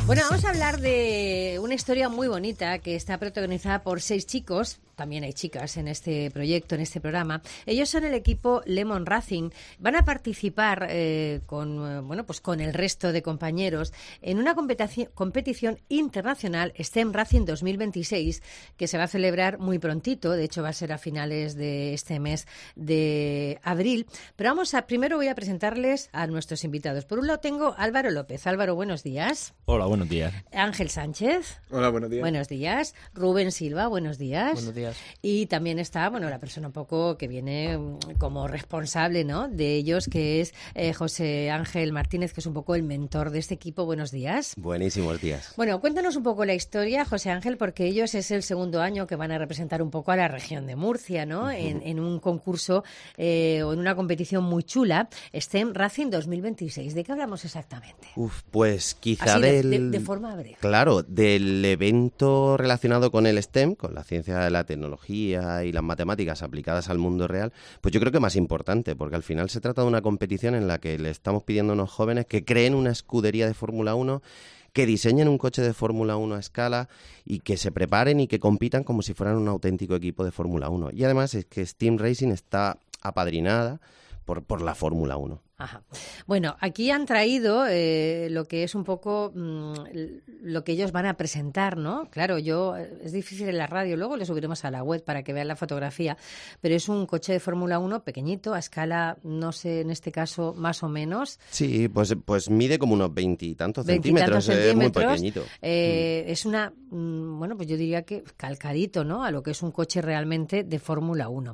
Bueno, vamos a hablar de una historia muy bonita que está protagonizada por 6 chicos. También hay chicas en este proyecto, en este programa. Ellos son el equipo Lemon Racing. Van a participar con el resto de compañeros en una competición internacional STEM Racing 2026 que se va a celebrar muy prontito. De hecho, va a ser a finales de este mes de abril. Pero primero voy a presentarles a nuestros invitados. Por un lado tengo Álvaro López. Álvaro, buenos días. Hola, buenos días. Ángel Sánchez. Hola, buenos días. Buenos días. Rubén Silva, buenos días. Buenos días. Y también está, la persona un poco que viene como responsable, ¿no?, de ellos, que es José Ángel Martínez, que es un poco el mentor de este equipo. Buenos días. Buenísimos días. Bueno, cuéntanos un poco la historia, José Ángel, porque ellos es el segundo año que van a representar un poco a la región de Murcia, ¿no?, uh-huh. en un concurso o en una competición muy chula, STEM Racing 2026. ¿De qué hablamos exactamente? Pues quizá así de forma breve. Claro, del evento relacionado con el STEM, con la ciencia de la tecnología y las matemáticas aplicadas al mundo real, pues yo creo que más importante, porque al final se trata de una competición en la que le estamos pidiendo a unos jóvenes que creen una escudería de Fórmula 1, que diseñen un coche de Fórmula 1 a escala y que se preparen y que compitan como si fueran un auténtico equipo de Fórmula 1. Y además es que STEM Racing está apadrinada por la Fórmula 1. Ajá. Bueno, aquí han traído lo que es un poco lo que ellos van a presentar, ¿no? Claro, es difícil en la radio, luego le subiremos a la web para que vean la fotografía, pero es un coche de Fórmula 1 pequeñito, a escala, no sé, en este caso, más o menos. Sí, pues mide como unos 20 y tantos centímetros, es muy pequeñito. Es una, pues yo diría que calcadito, ¿no?, a lo que es un coche realmente de Fórmula 1.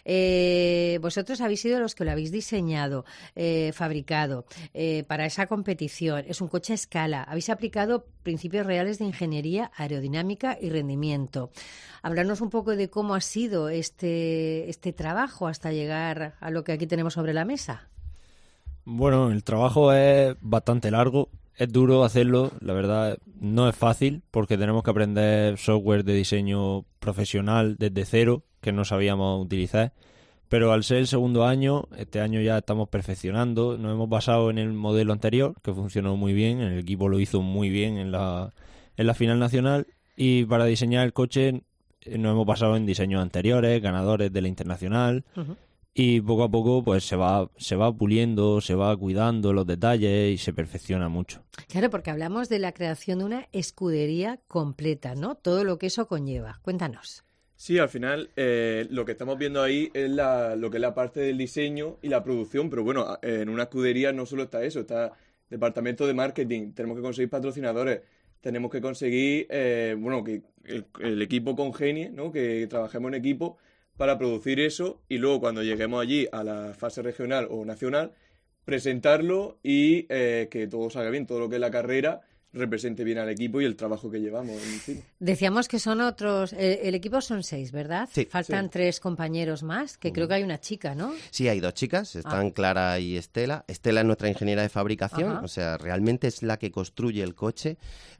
Vosotros habéis sido los que lo habéis diseñado, fabricado para esa competición. Es un coche a escala. Habéis aplicado principios reales de ingeniería aerodinámica y rendimiento. Hablarnos un poco de cómo ha sido este trabajo hasta llegar a lo que aquí tenemos sobre la mesa. Bueno, el trabajo es bastante largo, es duro hacerlo, la verdad no es fácil porque tenemos que aprender software de diseño profesional desde cero que no sabíamos utilizar. Pero al ser el segundo año, este año ya estamos perfeccionando. Nos hemos basado en el modelo anterior, que funcionó muy bien. El equipo lo hizo muy bien en la final nacional. Y para diseñar el coche nos hemos basado en diseños anteriores, ganadores de la internacional. Uh-huh. Y poco a poco pues se va puliendo, se va cuidando los detalles y se perfecciona mucho. Claro, porque hablamos de la creación de una escudería completa, ¿no? Todo lo que eso conlleva. Cuéntanos. Sí, al final lo que estamos viendo ahí es lo que es la parte del diseño y la producción, pero bueno, en una escudería no solo está eso, está departamento de marketing, tenemos que conseguir patrocinadores, tenemos que conseguir que el equipo congenie, ¿no?, que trabajemos en equipo para producir eso y luego cuando lleguemos allí a la fase regional o nacional, presentarlo y que todo salga bien, todo lo que es la carrera represente bien al equipo y el trabajo que llevamos encima. Decíamos que son otros, el equipo son 6, ¿verdad? Sí. Faltan 3 compañeros más, que creo que hay una chica, ¿no? Sí, hay 2 chicas, están Clara y Estela. Estela es nuestra ingeniera de fabricación, ajá, o sea, realmente es la que construye el coche.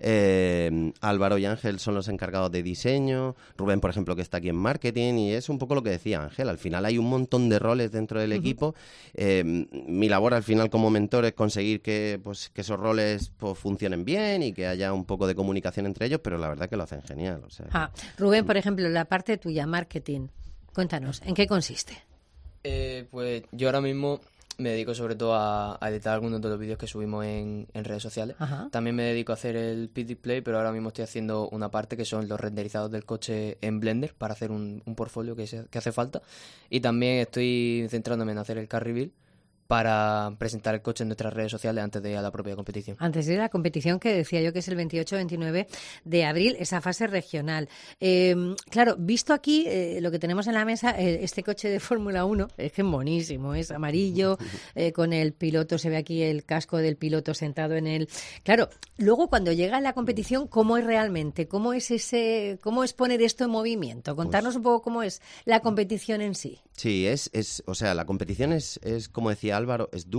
Álvaro y Ángel son los encargados de diseño, Rubén, por ejemplo, que está aquí en marketing, y es un poco lo que decía Ángel, al final hay un montón de roles dentro del equipo. Mi labor al final como mentor es conseguir que esos roles pues, funcionen bien y que haya un poco de comunicación entre ellos, pero la verdad que lo hacen genial. O sea. Rubén, por ejemplo, la parte tuya, marketing, cuéntanos, ¿en qué consiste? Pues yo ahora mismo me dedico sobre todo a editar algunos de los vídeos que subimos en redes sociales. Ajá. También me dedico a hacer el pit display, pero ahora mismo estoy haciendo una parte que son los renderizados del coche en Blender para hacer un portfolio que hace falta. Y también estoy centrándome en hacer el car reveal para presentar el coche en nuestras redes sociales antes de ir a la propia competición. Antes de ir a la competición, que decía yo que es el 28-29 de abril, esa fase regional. Claro, visto aquí lo que tenemos en la mesa, este coche de Fórmula 1, es que es monísimo, es amarillo, con el piloto, se ve aquí el casco del piloto sentado en él. Claro, luego cuando llega a la competición, ¿cómo es realmente? ¿Cómo es poner esto en movimiento? Contarnos un poco cómo es la competición en sí. Sí, o sea, la competición es como decía Álvaro, es dura,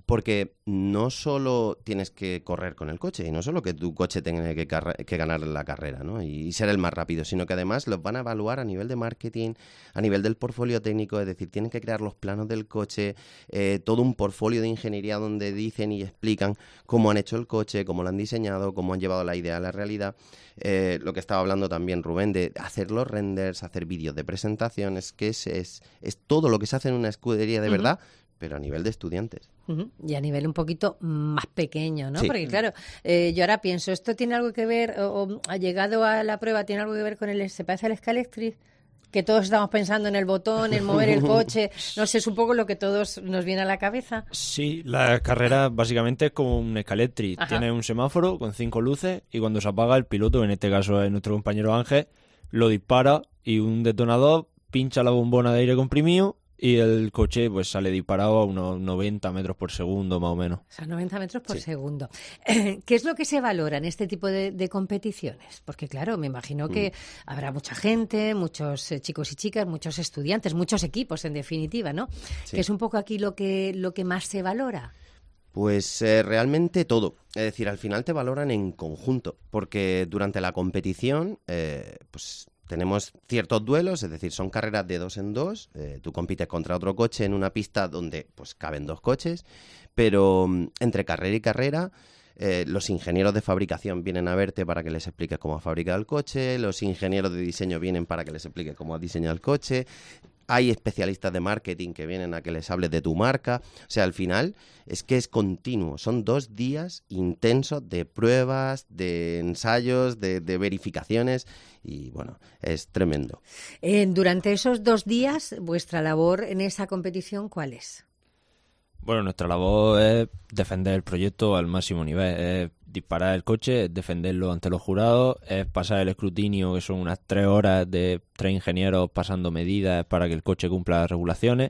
Porque no solo tienes que correr con el coche, y no solo que tu coche tenga que ganar la carrera, ¿no? Y ser el más rápido, sino que además los van a evaluar a nivel de marketing, a nivel del portfolio técnico, es decir, tienen que crear los planos del coche, todo un portfolio de ingeniería donde dicen y explican cómo han hecho el coche, cómo lo han diseñado, cómo han llevado la idea a la realidad. Lo que estaba hablando también Rubén, de hacer los renders, hacer vídeos de presentaciones, que es todo lo que se hace en una escudería de verdad, pero a nivel de estudiantes. Y a nivel un poquito más pequeño, ¿no? Sí. Porque claro, yo ahora pienso, ¿esto tiene algo que ver, o ha llegado a la prueba, tiene algo que ver con se parece al Scalextric? Que todos estamos pensando en el botón, en mover el coche, no sé, es un poco lo que todos nos viene a la cabeza. Sí, la carrera básicamente es como un Scalextric. Ajá. Tiene un semáforo con 5 luces y cuando se apaga el piloto, en este caso es nuestro compañero Ángel, lo dispara y un detonador pincha la bombona de aire comprimido y el coche pues sale disparado a unos 90 metros por segundo más o menos. O sea, 90 metros por segundo. ¿Qué es lo que se valora en este tipo de competiciones? Porque claro, me imagino que habrá mucha gente, muchos chicos y chicas, muchos estudiantes, muchos equipos en definitiva, ¿no? Sí. Que es un poco aquí lo que más se valora. Pues realmente todo. Es decir, al final te valoran en conjunto, porque durante la competición, pues tenemos ciertos duelos, es decir, son carreras de 2 en 2. Tú compites contra otro coche en una pista donde pues caben 2 coches, pero entre carrera y carrera, los ingenieros de fabricación vienen a verte para que les expliques cómo has fabricado el coche, los ingenieros de diseño vienen para que les expliques cómo has diseñado el coche. Hay especialistas de marketing que vienen a que les hables de tu marca. O sea, al final es que es continuo. Son 2 días intensos de pruebas, de ensayos, de verificaciones y, bueno, es tremendo. Durante esos 2 días, vuestra labor en esa competición, ¿cuál es? Bueno, nuestra labor es defender el proyecto al máximo nivel, es disparar el coche, es defenderlo ante los jurados, es pasar el escrutinio, que son unas 3 horas de 3 ingenieros pasando medidas para que el coche cumpla las regulaciones,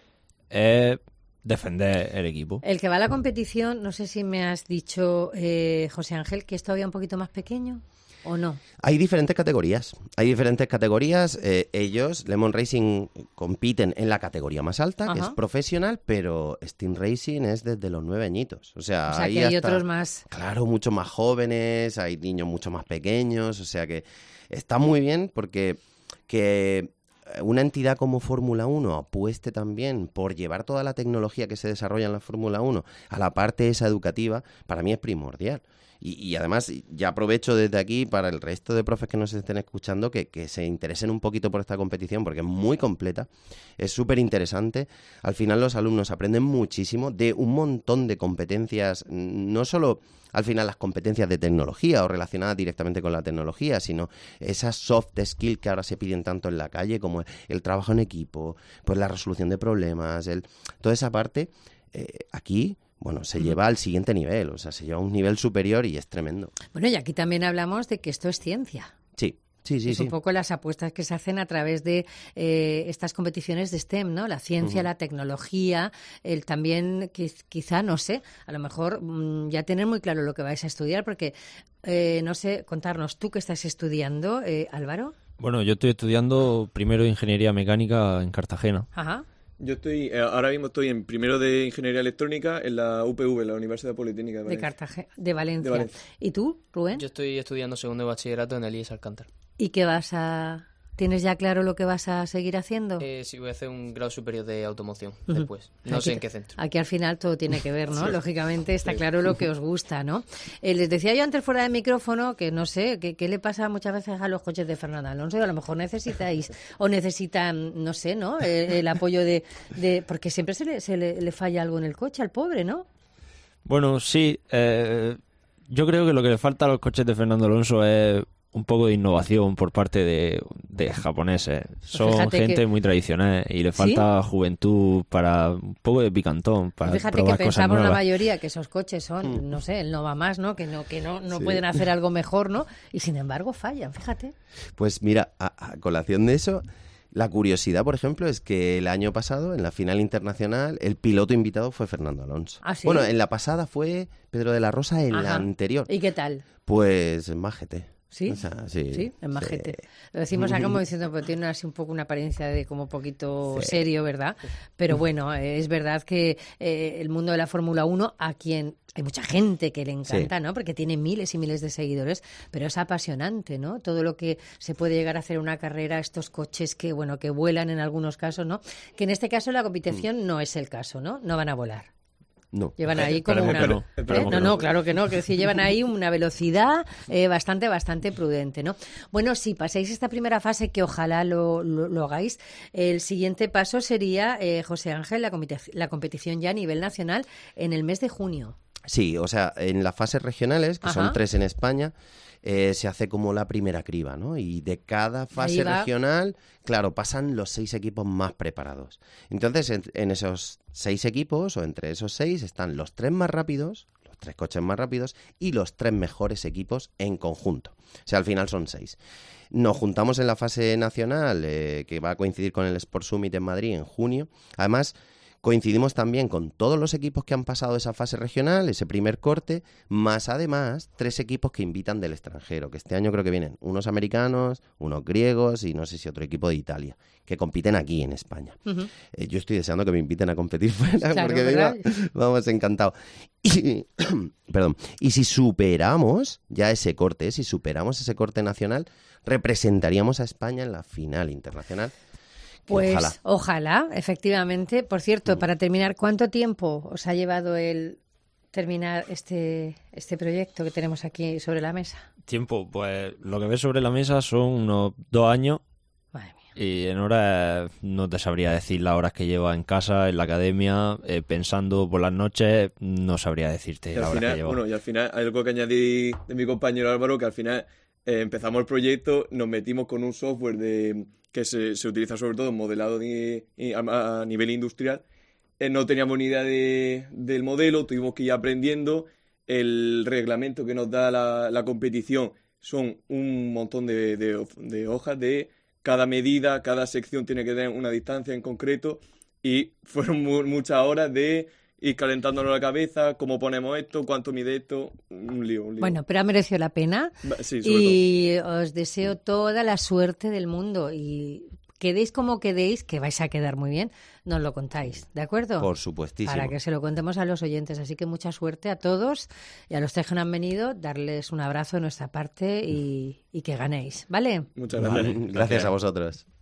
es defender el equipo. El que va a la competición, no sé si me has dicho, José Ángel, que es todavía un poquito más pequeño. ¿O no? Hay diferentes categorías. Ellos, Lemon Racing, compiten en la categoría más alta, que es profesional, pero Steam Racing es desde los 9 añitos. O sea que hay otros más. Claro, mucho más jóvenes, hay niños mucho más pequeños. O sea que está muy bien porque que una entidad como Fórmula 1 apueste también por llevar toda la tecnología que se desarrolla en la Fórmula 1 a la parte esa educativa, para mí es primordial. Y además, ya aprovecho desde aquí para el resto de profes que nos estén escuchando que se interesen un poquito por esta competición porque es muy completa, es súper interesante. Al final los alumnos aprenden muchísimo de un montón de competencias, no solo al final las competencias de tecnología o relacionadas directamente con la tecnología, sino esas soft skills que ahora se piden tanto en la calle como el trabajo en equipo, pues la resolución de problemas, toda esa parte aquí... Bueno, se lleva al siguiente nivel, o sea, se lleva a un nivel superior y es tremendo. Bueno, y aquí también hablamos de que esto es ciencia. Sí. Es un poco las apuestas que se hacen a través de estas competiciones de STEM, ¿no? La ciencia, la tecnología, también quizá, no sé, a lo mejor ya tener muy claro lo que vais a estudiar, porque, no sé, contarnos, ¿tú qué estás estudiando, Álvaro? Bueno, yo estoy estudiando primero Ingeniería Mecánica en Cartagena. Ajá. Yo ahora mismo estoy en primero de Ingeniería Electrónica en la UPV, la Universidad Politécnica de Valencia. ¿Y tú, Rubén? Yo estoy estudiando segundo de bachillerato en el IES Alcántara. ¿Y qué tienes ya claro lo que vas a seguir haciendo? Sí, voy a hacer un grado superior de automoción después. No sé en qué centro. Aquí al final todo tiene que ver, ¿no? Sí. Lógicamente está claro lo que os gusta, ¿no? Les decía yo antes fuera de micrófono que no sé, ¿qué le pasa muchas veces a los coches de Fernando Alonso? A lo mejor necesitan, no sé, ¿no? El apoyo de porque siempre se le falla algo en el coche al pobre, ¿no? Bueno, sí. Yo creo que lo que le falta a los coches de Fernando Alonso es un poco de innovación por parte de japoneses. Son gente muy tradicional y le falta juventud para un poco de picantón, para fíjate probar que cosas pensamos nuevas. la mayoría que esos coches son, no sé, el Nova Más, ¿no? Que no sí. Pueden hacer algo mejor, ¿no? Y sin embargo fallan, fíjate. Pues mira, a colación de eso, la curiosidad, por ejemplo, es que el año pasado, en la final internacional, el piloto invitado fue Fernando Alonso. ¿Ah, sí? Bueno, en la pasada fue Pedro de la Rosa, en la anterior. ¿Y qué tal? Pues majete. ¿Sí? O sea, sí, es majete. Lo decimos acá como diciendo, pero tiene así un poco una apariencia de como un poquito serio, ¿verdad? Pero bueno, es verdad que el mundo de la Fórmula 1, a quien hay mucha gente que le encanta, ¿no? Porque tiene miles y miles de seguidores, pero es apasionante, ¿no? Todo lo que se puede llegar a hacer en una carrera, estos coches que, bueno, que vuelan en algunos casos, ¿no? Que en este caso la competición no es el caso, ¿no? No van a volar. No. Llevan ahí como una... No, claro que no, que sí, llevan ahí una velocidad bastante prudente, ¿no? Bueno, si pasáis esta primera fase, que ojalá lo hagáis, el siguiente paso sería, José Ángel, la competición ya a nivel nacional en el mes de junio. Sí, o sea, en las fases regionales, que son 3 en España, se hace como la primera criba, ¿no? Y de cada fase regional, claro, pasan los 6 equipos más preparados. Entonces, en esos 6 equipos, o entre esos 6, están los 3 más rápidos, los 3 coches más rápidos, y los 3 mejores equipos en conjunto. O sea, al final son 6. Nos juntamos en la fase nacional, que va a coincidir con el Sport Summit en Madrid en junio. Además, coincidimos también con todos los equipos que han pasado esa fase regional, ese primer corte, más además 3 equipos que invitan del extranjero, que este año creo que vienen unos americanos, unos griegos y no sé si otro equipo de Italia, que compiten aquí en España. Yo estoy deseando que me inviten a competir fuera, claro, porque vamos, encantado. Y, perdón, y si superamos ya ese corte, si superamos ese corte nacional, representaríamos a España en la final internacional. Pues ojalá, efectivamente. Por cierto, para terminar, ¿cuánto tiempo os ha llevado el terminar este proyecto que tenemos aquí sobre la mesa? Tiempo, pues lo que ves sobre la mesa son unos 2 años. Madre mía. Y en horas no te sabría decir las horas que lleva en casa, en la academia, pensando por las noches, no sabría decirte las horas que lleva. Bueno, y al final, algo que añadí de mi compañero Álvaro, que al final empezamos el proyecto, nos metimos con un software que se utiliza sobre todo en modelado a nivel industrial. No teníamos ni idea del modelo, tuvimos que ir aprendiendo. El reglamento que nos da la competición son un montón de hojas de cada medida, cada sección tiene que tener una distancia en concreto, y fueron muchas horas de ir calentándonos la cabeza, cómo ponemos esto, cuánto mide esto, un lío. Bueno, pero ha merecido la pena, sí, y os deseo toda la suerte del mundo, y quedéis como quedéis, que vais a quedar muy bien, nos lo contáis, ¿de acuerdo? Por supuestísimo. Para que se lo contemos a los oyentes, así que mucha suerte a todos, y a los 3 que no han venido, darles un abrazo de nuestra parte y que ganéis, ¿vale? Muchas gracias. Gracias a vosotros.